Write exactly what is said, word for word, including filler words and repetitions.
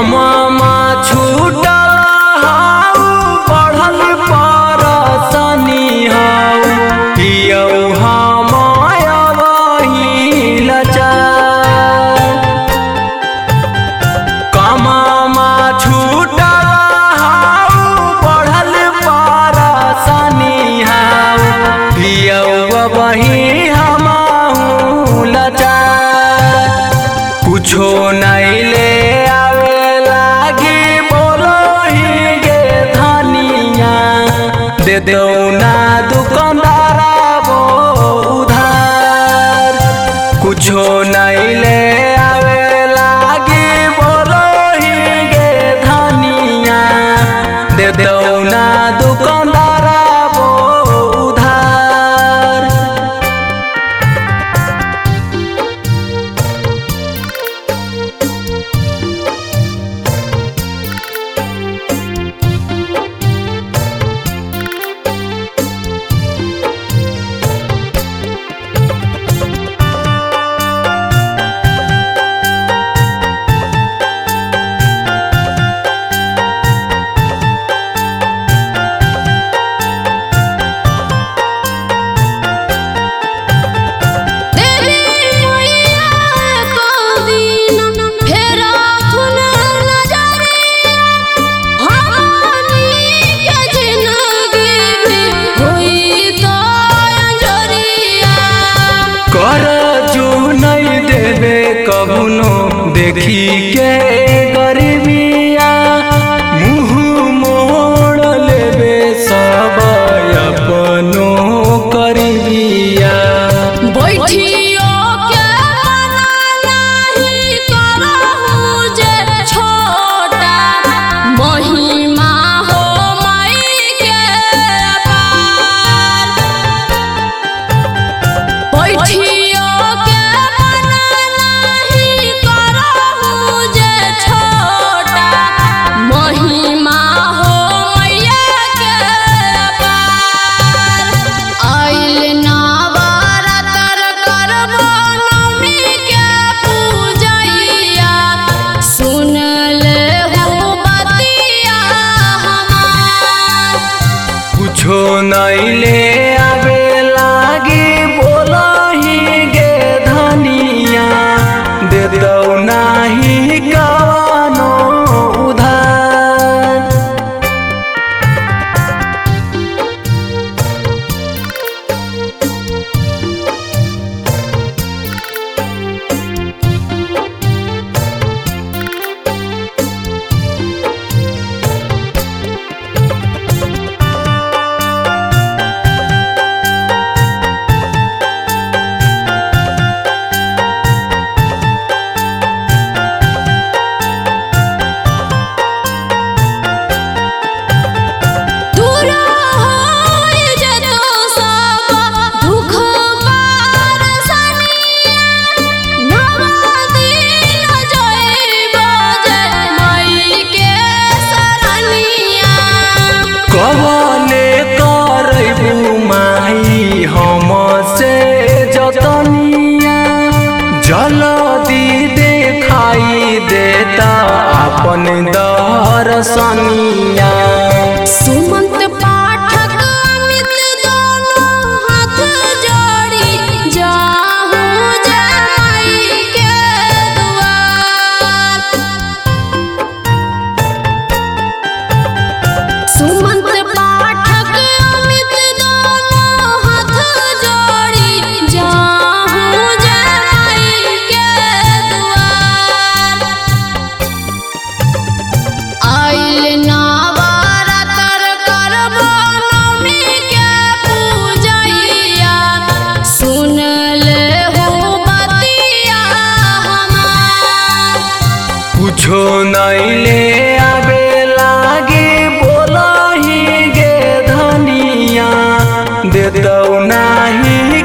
कममा छूटल हाउ बढ़ल परसनी हाउ पियौ हम अबहिल चाय। कममा छूटल हाउ बढ़ल परसनी हाउ पियौ अबहि हमहु लाचार। कुछो नहीं ले दे दो ना दुकानदारा वो उधार। कुछो नहीं ले आवे लागी बोलो ही गे धनिया दे दो ना दुकानदारा वो उधार। देखी के गरीबिया मुँह मोड़ लेबे सब अपनो करीबिया। बैठियो के नहीं करहु जे छोटा महिमा हो माई के अपार। बैठियो के महिमा हो मैया के अपार। आइल नवरात्र करबो नवमी के पूजैया सुन ले हो बतिया हमार। कुछो नहीं ले आवे लागी बोलही गे धनिया दे दो नाही कवनो उधार। कवने करबू माई हमसे जतनिया जल्दी देखाई देता अपन दर्शनिया। सुमंत पाठक अमित दोनों हाथ जोड़ी जाहू जाई के दुआर। सुमंत पाठक अमित दोनों हाथ जोड़ी जाहू जाई के दुआर। आइल नवरात्र करबो नवमी के पूजैया सुन ले हो बतिया हमार। कुछो नहीं ले आवे लागी बोलही गे धनिया दे दो नाही